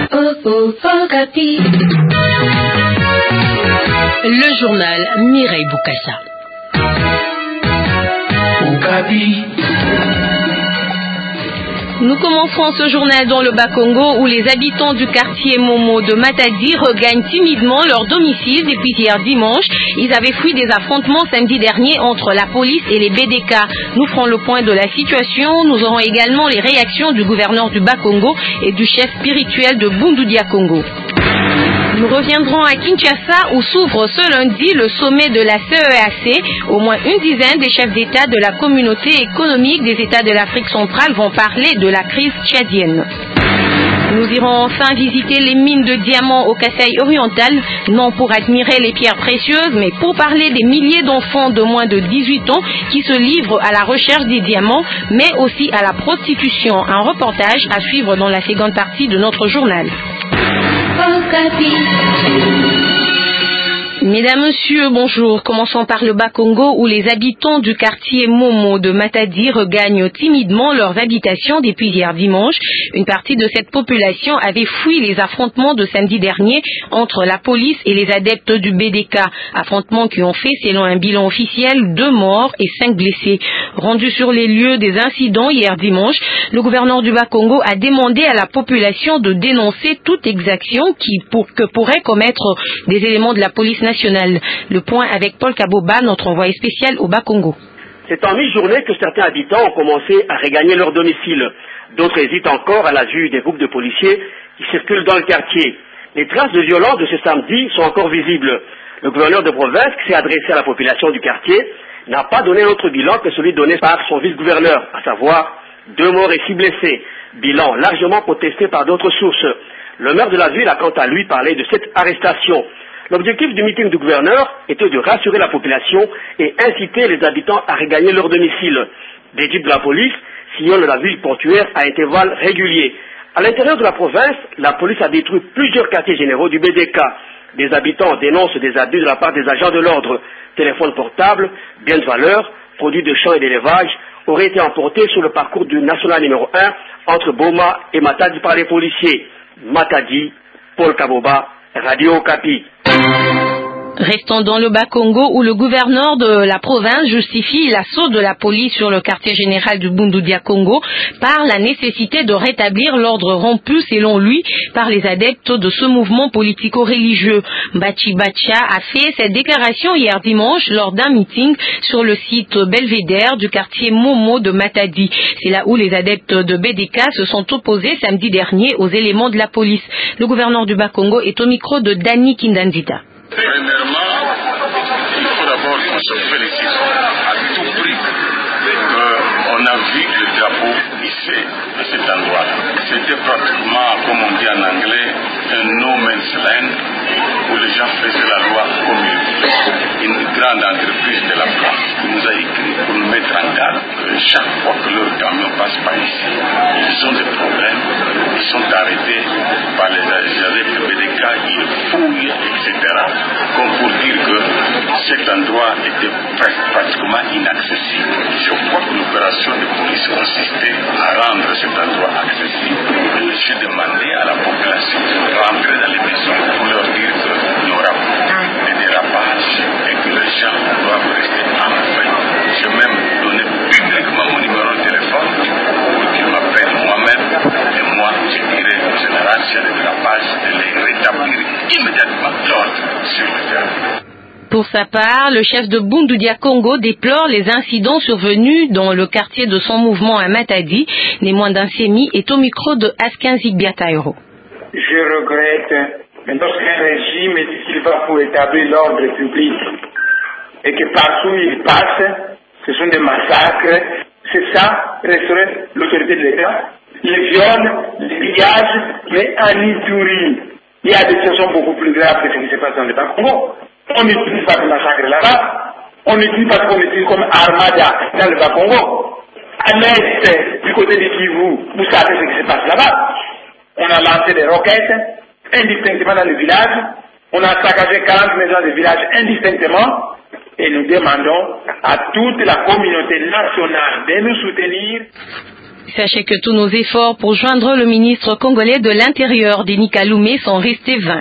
Le journal Mireille Boukassa. Nous commençons ce journal dans le Bas-Congo où les habitants du quartier Momo de Matadi regagnent timidement leur domicile depuis hier dimanche. Ils avaient fui des affrontements samedi dernier entre la police et les BDK. Nous ferons le point de la situation. Nous aurons également les réactions du gouverneur du Bas-Congo et du chef spirituel de Bundudia Congo. Nous reviendrons à Kinshasa où s'ouvre ce lundi le sommet de la CEAC. Au moins une dizaine des chefs d'État de la communauté économique des États de l'Afrique centrale vont parler de la crise tchadienne. Nous irons enfin visiter les mines de diamants au Kasaï oriental, non pour admirer les pierres précieuses, mais pour parler des milliers d'enfants de moins de 18 ans qui se livrent à la recherche des diamants, mais aussi à la prostitution. Un reportage à suivre dans la seconde partie de notre journal. Mesdames, Messieurs, bonjour. Commençons par le Bas-Congo où les habitants du quartier Momo de Matadi regagnent timidement leurs habitations depuis hier dimanche. Une partie de cette population avait fui les affrontements de samedi dernier entre la police et les adeptes du BDK. Affrontements qui ont fait, selon un bilan officiel, 2 morts et 5 blessés. Rendu sur les lieux des incidents hier dimanche, le gouverneur du Bas-Congo a demandé à la population de dénoncer toute exaction que pourrait commettre des éléments de la police nationale. Le point avec Paul Kaboba, notre envoyé spécial au Bas-Congo. C'est en mi-journée que certains habitants ont commencé à regagner leur domicile. D'autres hésitent encore à la vue des groupes de policiers qui circulent dans le quartier. Les traces de violence de ce samedi sont encore visibles. Le gouverneur de province, qui s'est adressé à la population du quartier, n'a pas donné un autre bilan que celui donné par son vice-gouverneur, à savoir 2 morts et 6 blessés. Bilan largement contesté par d'autres sources. Le maire de la ville a quant à lui parlé de cette arrestation. L'objectif du meeting du gouverneur était de rassurer la population et inciter les habitants à regagner leur domicile. Des jeeps de la police sillonnent la ville portuaire à intervalles réguliers. À l'intérieur de la province, la police a détruit plusieurs quartiers généraux du BDK. Des habitants dénoncent des abus de la part des agents de l'ordre. Téléphones portables, biens de valeur, produits de champs et d'élevage auraient été emportés sur le parcours du national numéro 1 entre Boma et Matadi par les policiers. Matadi, Paul Kaboba, Radio Okapi. Restons dans le Bas-Congo où le gouverneur de la province justifie l'assaut de la police sur le quartier général du Bundudia Congo par la nécessité de rétablir l'ordre rompu selon lui par les adeptes de ce mouvement politico-religieux. Bachi Bacha a fait cette déclaration hier dimanche lors d'un meeting sur le site Belvédère du quartier Momo de Matadi. C'est là où les adeptes de BDK se sont opposés samedi dernier aux éléments de la police. Le gouverneur du Bas-Congo est au micro de Dani Kindanzita. Premièrement, il faut d'abord qu'on se félicite à tout prix qu'on a vu le drapeau hissé à cet endroit-là. C'était pratiquement, comme on dit en anglais, un no man's land où les gens faisaient la loi comme ils voulaient. Une grande entreprise de la place nous a écrit pour nous mettre en garde que chaque fois que leur camion passe par ici, ils ont des problèmes, ils sont arrêtés par les adeptes BDK, ils fouillent, etc. Comme pour dire que cet endroit était pratiquement inaccessible. Je crois que l'opération de police consistait à rendre cet endroit accessible. J'ai demandé à la population de rentrer dans les maisons pour leur dire qu'il n'y aura plus de dérapage et que les gens doivent rester enfin. J'ai même donné publiquement mon numéro de téléphone pour qu'ils m'appellent moi-même et moi je dirai au général s'il y a des dérapages de les rétablir immédiatement l'ordre sur le terrain. Pour sa part, le chef de Bundudia Congo déplore les incidents survenus dans le quartier de son mouvement à Matadi. Némoin d'Ansemi est au micro de Askenzik Biatairo. Je regrette lorsqu'un régime dit qu'il va pour établir l'ordre public et que partout où il passe, ce sont des massacres. C'est ça, restaurer l'autorité de l'État. Les viols, les pillages, mais en Ituri, il y a des situations beaucoup plus graves que ce qui se passe dans le Bas-Congo. On n'utilise pas de massacre là-bas. On n'utilise pas ce qu'on utilise comme armada dans le Bas-Congo. À l'est, du côté du Kivu, vous savez ce qui se passe là-bas. On a lancé des roquettes indistinctement dans le village. On a saccagé 40 maisons de village indistinctement. Et nous demandons à toute la communauté nationale de nous soutenir. Sachez que tous nos efforts pour joindre le ministre congolais de l'Intérieur, Denis Kaloumé, sont restés vains.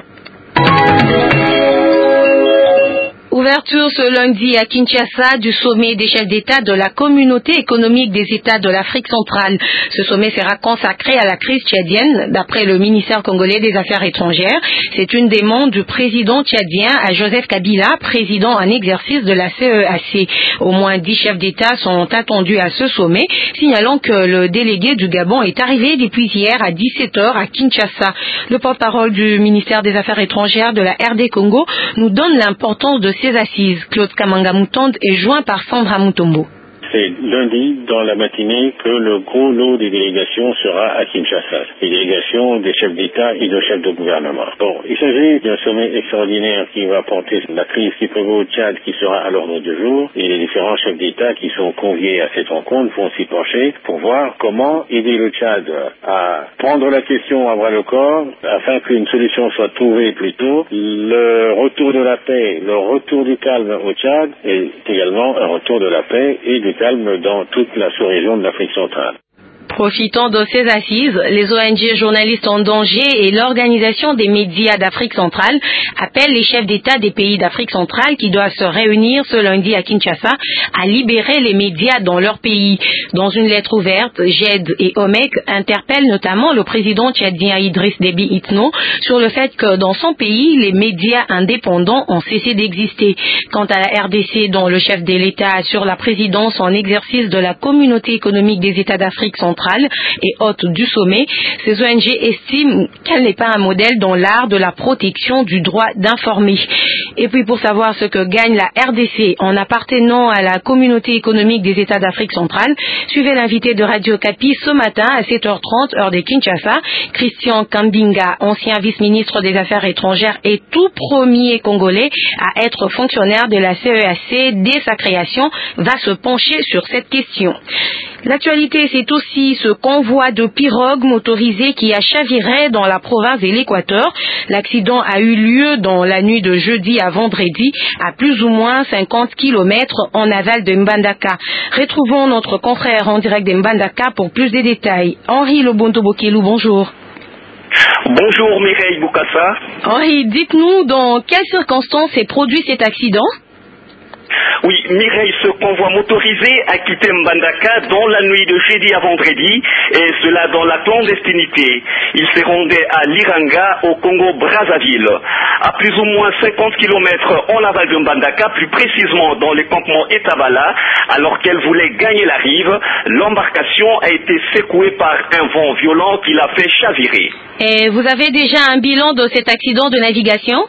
Ouverture ce lundi à Kinshasa du sommet des chefs d'État de la communauté économique des États de l'Afrique centrale. Ce sommet sera consacré à la crise tchadienne, d'après le ministère congolais des Affaires étrangères. C'est une demande du président tchadien à Joseph Kabila, président en exercice de la CEAC. Au moins 10 chefs d'État sont attendus à ce sommet, signalant que le délégué du Gabon est arrivé depuis hier à 17h à Kinshasa. Le porte-parole du ministère des Affaires étrangères de la RD Congo nous donne l'importance de ces assises. Claude Kamanga Moutonde est joint par Sandra Mutombo. C'est lundi dans la matinée que le gros lot des délégations sera à Kinshasa. Les délégations des chefs d'État et de chefs de gouvernement. Bon, il s'agit d'un sommet extraordinaire qui va porter la crise qui prévaut au Tchad qui sera à l'ordre du jour et les différents chefs d'État qui sont conviés à cette rencontre vont s'y pencher pour voir comment aider le Tchad à prendre la question à bras le corps afin qu'une solution soit trouvée plus tôt. Le retour de la paix, le retour du calme au Tchad et également un retour de la paix et du calme dans toute la sous-région de l'Afrique centrale. Profitant de ces assises, les ONG journalistes en danger et l'Organisation des médias d'Afrique centrale appellent les chefs d'État des pays d'Afrique centrale qui doivent se réunir ce lundi à Kinshasa à libérer les médias dans leur pays. Dans une lettre ouverte, GED et OMEC interpellent notamment le président tchadien Idriss Déby Itno sur le fait que dans son pays, les médias indépendants ont cessé d'exister. Quant à la RDC, dont le chef de l'État assure la présidence en exercice de la Communauté économique des États d'Afrique centrale, et hôte du sommet, ces ONG estiment qu'elle n'est pas un modèle dans l'art de la protection du droit d'informer. Et puis pour savoir ce que gagne la RDC en appartenant à la communauté économique des États d'Afrique centrale, suivez l'invité de Radio Kapi ce matin à 7h30 heure de Kinshasa, Christian Kambinga, ancien vice-ministre des Affaires étrangères et tout premier Congolais à être fonctionnaire de la CEAC dès sa création, va se pencher sur cette question. L'actualité, c'est aussi ce convoi de pirogues motorisées qui a chaviré dans la province de l'Équateur. L'accident a eu lieu dans la nuit de jeudi à vendredi, à plus ou moins 50 km en aval de Mbandaka. Retrouvons notre confrère en direct de Mbandaka pour plus de détails. Henri Lobonto-Bokelou, bonjour. Bonjour Mireille Boukassa. Henri, dites-nous dans quelles circonstances s'est produit cet accident? Oui, Mireille, ce convoi motorisé a quitté Mbandaka dans la nuit de jeudi à vendredi, et cela dans la clandestinité. Il se rendait à Liranga, au Congo-Brazzaville. À plus ou moins 50 km en aval de Mbandaka, plus précisément dans le campement Etabala, alors qu'elle voulait gagner la rive, l'embarcation a été secouée par un vent violent qui l'a fait chavirer. Et vous avez déjà un bilan de cet accident de navigation?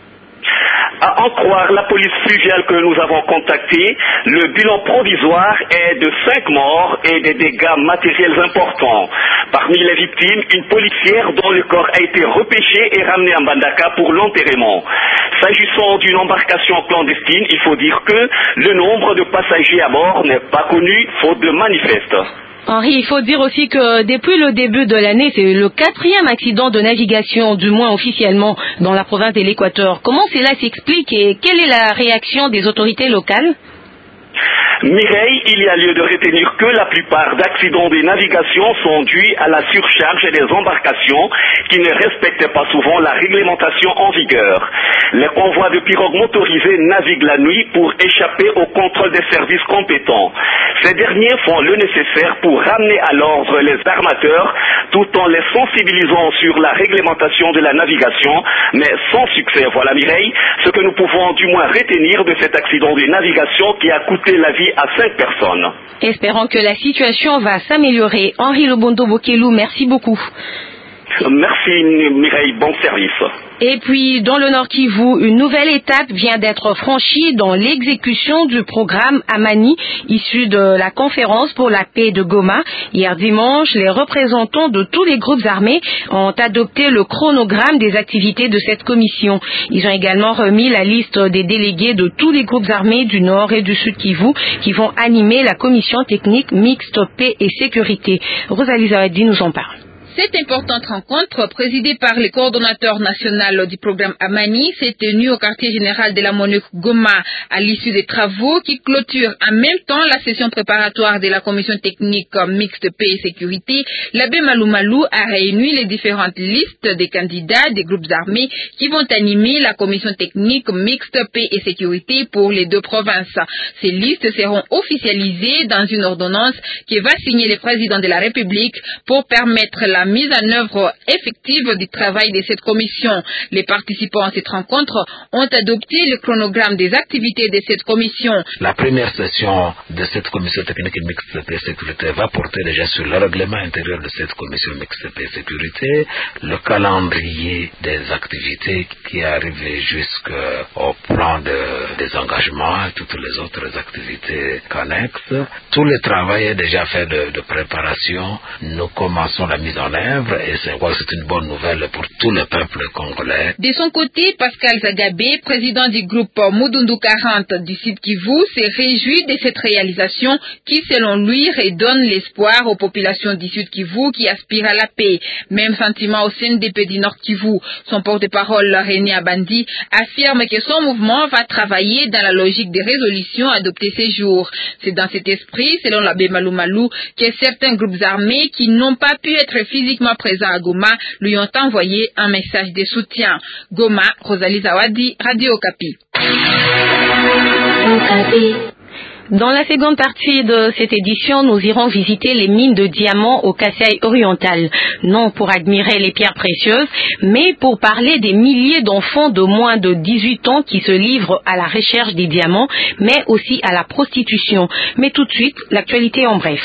À en croire la police fluviale que nous avons contactée, le bilan provisoire est de 5 morts et des dégâts matériels importants. Parmi les victimes, une policière dont le corps a été repêché et ramené à Mbandaka pour l'enterrement. S'agissant d'une embarcation clandestine, il faut dire que le nombre de passagers à bord n'est pas connu, faute de manifeste. Henri, il faut dire aussi que depuis le début de l'année, c'est le 4e accident de navigation, du moins officiellement, dans la province de l'Équateur. Comment cela s'explique et quelle est la réaction des autorités locales? Mireille, il y a lieu de retenir que la plupart d'accidents de navigation sont dus à la surcharge des embarcations qui ne respectent pas souvent la réglementation en vigueur. Les convois de pirogues motorisées naviguent la nuit pour échapper au contrôle des services compétents. Ces derniers font le nécessaire pour ramener à l'ordre les armateurs tout en les sensibilisant sur la réglementation de la navigation, mais sans succès. Voilà Mireille, ce que nous pouvons du moins retenir de cet accident de navigation qui a coûté la vie à 5 personnes. Espérons que la situation va s'améliorer. Henri Lobondo-Bokelou, merci beaucoup. Merci Mireille, bon service. Et puis, dans le Nord Kivu, une nouvelle étape vient d'être franchie dans l'exécution du programme Amani, issu de la conférence pour la paix de Goma. Hier dimanche, les représentants de tous les groupes armés ont adopté le chronogramme des activités de cette commission. Ils ont également remis la liste des délégués de tous les groupes armés du Nord et du Sud Kivu qui vont animer la commission technique mixte paix et sécurité. Rosalie Zawadi nous en parle. Cette importante rencontre, présidée par le coordonnateur national du programme Amani, s'est tenue au quartier général de la MONUC Goma à l'issue des travaux qui clôturent en même temps la session préparatoire de la commission technique mixte paix et sécurité. L'abbé Malou Malou a réuni les différentes listes des candidats des groupes armés qui vont animer la commission technique mixte paix et sécurité pour les deux provinces. Ces listes seront officialisées dans une ordonnance qui va signer le président de la République pour permettre la mise en œuvre effective du travail de cette commission. Les participants à cette rencontre ont adopté le chronogramme des activités de cette commission. La première session de cette commission technique mixte paix et sécurité va porter déjà sur le règlement intérieur de cette commission mixte paix et sécurité, le calendrier des activités qui arrive jusqu'au plan des engagements et toutes les autres activités connexes. Tout le travail est déjà fait de préparation. Nous commençons la mise en œuvre et c'est une bonne nouvelle pour tout le peuple congolais. De son côté, Pascal Zagabé, président du groupe Mudundu 40 du Sud Kivu, s'est réjoui de cette réalisation qui, selon lui, redonne l'espoir aux populations du Sud Kivu qui aspirent à la paix. Même sentiment au CNDP du Nord Kivu. Son porte-parole, René Abandi, affirme que son mouvement va travailler dans la logique des résolutions adoptées ces jours. C'est dans cet esprit, selon l'abbé Malou Malou, que certains groupes armés qui n'ont pas pu être physiquement présents à Goma lui ont envoyé un message de soutien. Goma, Rosalie Zawadi, Radio Okapi. Dans la seconde partie de cette édition, nous irons visiter les mines de diamants au Kasaï oriental. Non pour admirer les pierres précieuses, mais pour parler des milliers d'enfants de moins de 18 ans qui se livrent à la recherche des diamants, mais aussi à la prostitution. Mais tout de suite, l'actualité en bref.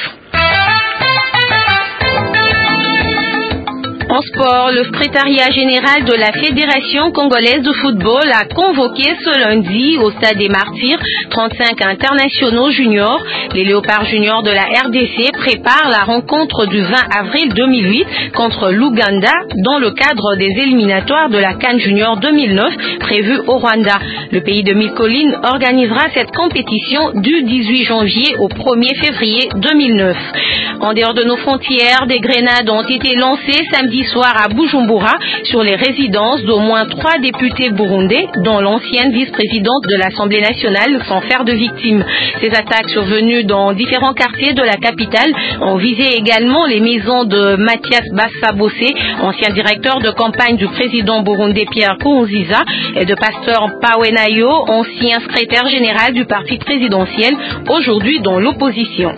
En sport, le secrétariat général de la Fédération congolaise de football a convoqué ce lundi au Stade des Martyrs 35 internationaux juniors. Les Léopards juniors de la RDC préparent la rencontre du 20 avril 2008 contre l'Ouganda dans le cadre des éliminatoires de la CAN Junior 2009 prévue au Rwanda. Le pays de Mille Collines organisera cette compétition du 18 janvier au 1er février 2009. En dehors de nos frontières, des grenades ont été lancées samedi soir à Bujumbura sur les résidences d'au moins 3 députés burundais, dont l'ancienne vice-présidente de l'Assemblée nationale, sans faire de victimes. Ces attaques survenues dans différents quartiers de la capitale ont visé également les maisons de Mathias Bassa-Bossé, ancien directeur de campagne du président burundais Pierre Nkurunziza, et de Pasteur Pawenayo, ancien secrétaire général du parti présidentiel, aujourd'hui dans l'opposition.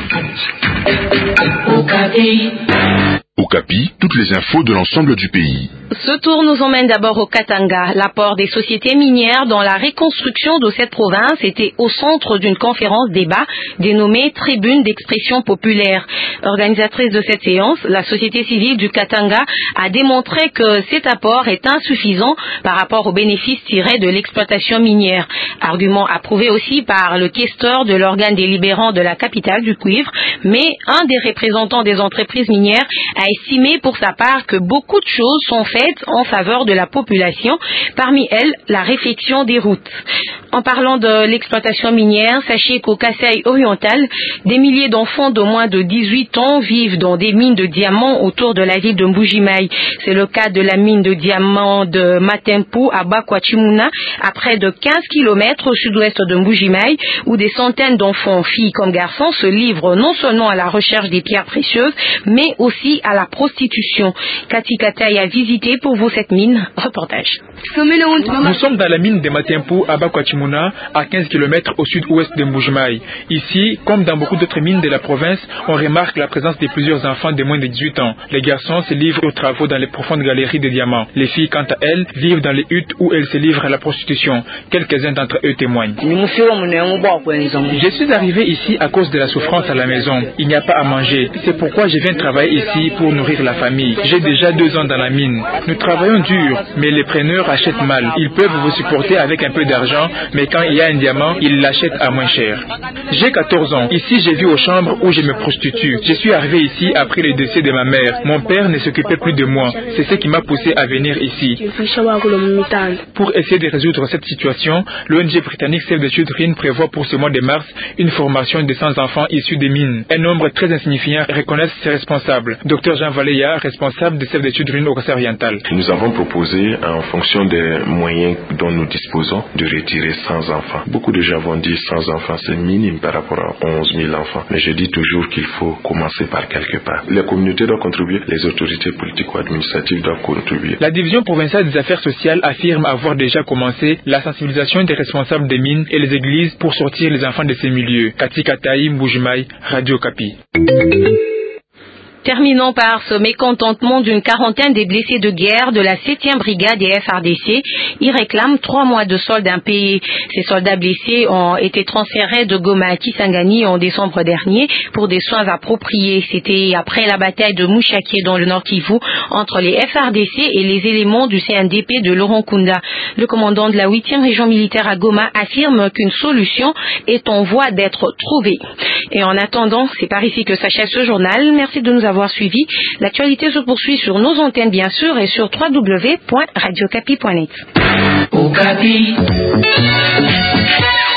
Okapi, toutes les infos de l'ensemble du pays. Ce tour nous emmène d'abord au Katanga. L'apport des sociétés minières dans la reconstruction de cette province était au centre d'une conférence débat dénommée Tribune d'expression populaire. Organisatrice de cette séance, la société civile du Katanga a démontré que cet apport est insuffisant par rapport aux bénéfices tirés de l'exploitation minière. Argument approuvé aussi par le questeur de l'organe délibérant de la capitale du cuivre, mais un des représentants des entreprises minières a estimé pour sa part que beaucoup de choses sont faites en faveur de la population, parmi elles la réfection des routes. En parlant de l'exploitation minière, sachez qu'au Kasaï oriental, des milliers d'enfants de moins de 18 ans vivent dans des mines de diamants autour de la ville de Mbujimaï. C'est le cas de la mine de diamants de Matempu à Bakwachimuna, à près de 15 km au sud-ouest de Mbujimaï, où des centaines d'enfants, filles comme garçons, se livrent non seulement à la recherche des pierres précieuses, mais aussi à la prostitution. Cathy Kataï a visité pour vous cette mine. Reportage. Nous sommes dans la mine de Matempu à Bakwachimuna, à 15 km au sud-ouest de Mbujimaï. Ici, comme dans beaucoup d'autres mines de la province, on remarque la présence de plusieurs enfants de moins de 18 ans. Les garçons se livrent aux travaux dans les profondes galeries de diamants. Les filles, quant à elles, vivent dans les huttes où elles se livrent à la prostitution. Quelques-uns d'entre eux témoignent. Je suis arrivé ici à cause de la souffrance à la maison. Il n'y a pas à manger. C'est pourquoi je viens travailler ici pour nourrir la famille. J'ai déjà 2 ans dans la mine. Nous travaillons dur, mais les preneurs achètent mal. Ils peuvent vous supporter avec un peu d'argent, mais quand il y a un diamant, ils l'achètent à moins cher. J'ai 14 ans. Ici, j'ai vu aux chambres où je me prostitue. Je suis arrivé ici après le décès de ma mère. Mon père ne s'occupait plus de moi. C'est ce qui m'a poussé à venir ici. Pour essayer de résoudre cette situation, l'ONG britannique Save the Children prévoit pour ce mois de mars une formation de 100 enfants issus des mines. Un nombre très insignifiant reconnaissent ses responsables. Dr Jean Valéa, responsable de Save the Children au Kassai oriental. Nous avons proposé, en fonction des moyens dont nous disposons, de retirer 100 enfants. Beaucoup de gens vont dire 100 enfants, c'est minime par rapport à 11 000 enfants. Mais je dis toujours qu'il faut commencer par quelque part. Les communautés doivent contribuer, les autorités politiques ou administratives doivent contribuer. La division provinciale des affaires sociales affirme avoir déjà commencé la sensibilisation des responsables des mines et les églises pour sortir les enfants de ces milieux. Kati Kataï, Mbujimaï, Radio Kapi. Terminons par ce mécontentement d'une quarantaine des blessés de guerre de la 7e brigade des FARDC. Ils réclament 3 mois de solde impayés. Ces soldats blessés ont été transférés de Goma à Kisangani en décembre dernier pour des soins appropriés. C'était après la bataille de Mouchaké dans le Nord Kivu entre les FARDC et les éléments du CNDP de Laurent Kunda. Le commandant de la 8e région militaire à Goma affirme qu'une solution est en voie d'être trouvée. Et en attendant, c'est par ici que s'achève ce journal. Merci de nous avoir suivis. L'actualité se poursuit sur nos antennes bien sûr et sur www.radiocapi.net.